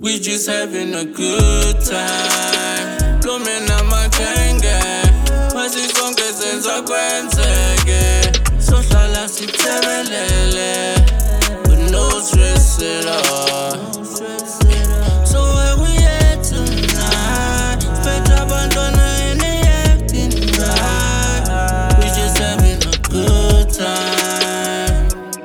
We just having a good time. Blooming amakenge masisonke senza kwenzeke. Sohlala sithebelele with no stress at all. So where we at tonight? Fetch abandona in the acting right. We just having a good time.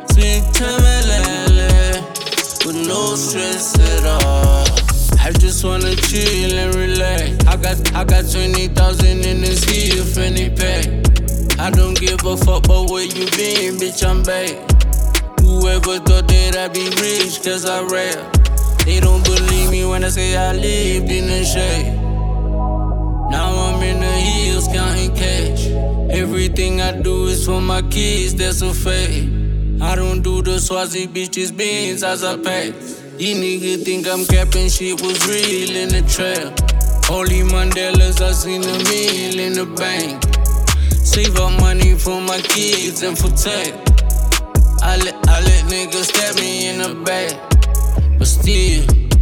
Sithebelele with no stress at all. I just wanna chill and relax. I got 20,000 in this here fanny pack. I don't give a fuck about where you been, bitch, I'm back. Whoever thought that I'd be rich, cause I rap. They don't believe me when I say I lived in the shade. Now I'm in the hills counting cash. Everything I do is for my kids, that's a fact. I don't do the Swazi bitches beans as I pass. These niggas think I'm capping, shit was real in the trap. Holy Mandelas, I seen a meal in the bank. Save up money for my kids and for tax. I let niggas stab me in the back. But still,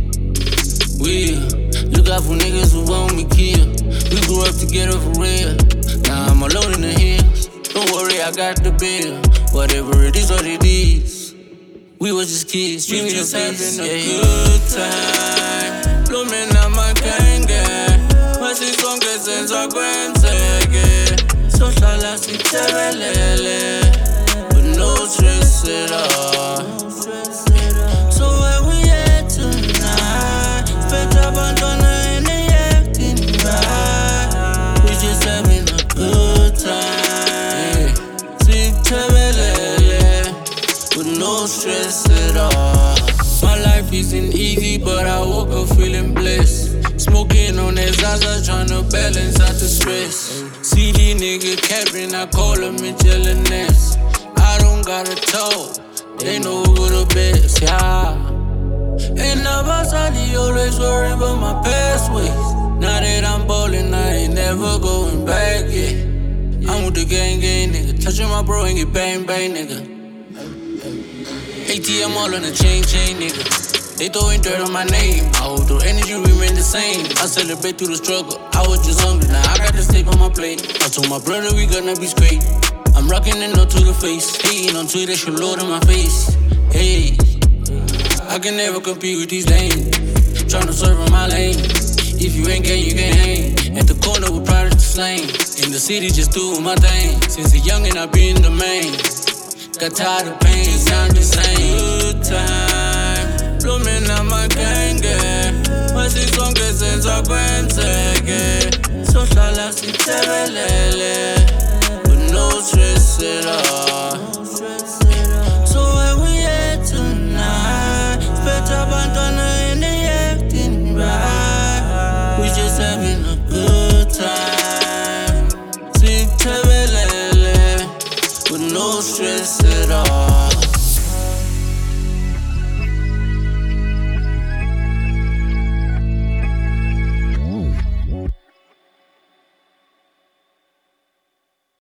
we look out for niggas who want me killed. We grew up together for real. Now I'm alone in the hills. Don't worry, I got the bill. Whatever it is, what it is. We was just kids, we just having a good time. Blooming amakenge masisonke senza kwenzeke. Sohlala sithebelele with no stress at all. So where we at tonight? Fetch abandona in the acting right. We just having a good time. Sithebelele with no stress at all. My life isn't easy, but I woke up feeling blessed. Smoking on that Zaza, tryna balance out the stress. See these niggas capping, I call them Ness. I don't gotta talk, they know who the best, yeah. And the boss, I always worry about my past ways. Now that I'm ballin', I ain't never going back, yeah. I'm with the gang, nigga. Touching my bro and get bang, nigga. ATM all on the chain, nigga. They throwing dirt on my name. I hold the energy remain the same. I celebrate through the struggle. I was just hungry, now I got the steak on my plate. I told my brother we gonna be straight. I'm rocking it up to the face. Hating on Twitter, should load in my face. Hey, I can never compete with these lanes. Tryna serve in my lane. If you ain't gang, you can't hang. At the corner with product to slang. In the city, just doing my thing. Since a youngin', I been the main. Got tired of pain, sound the same. Good time, blooming amakenge masisonke senza kwenzeke. Sohlala sithebelele with no stress at all. So where we at tonight? Fetch abandona in the acting right. We just having a good time. Sithebelele with no stress at all.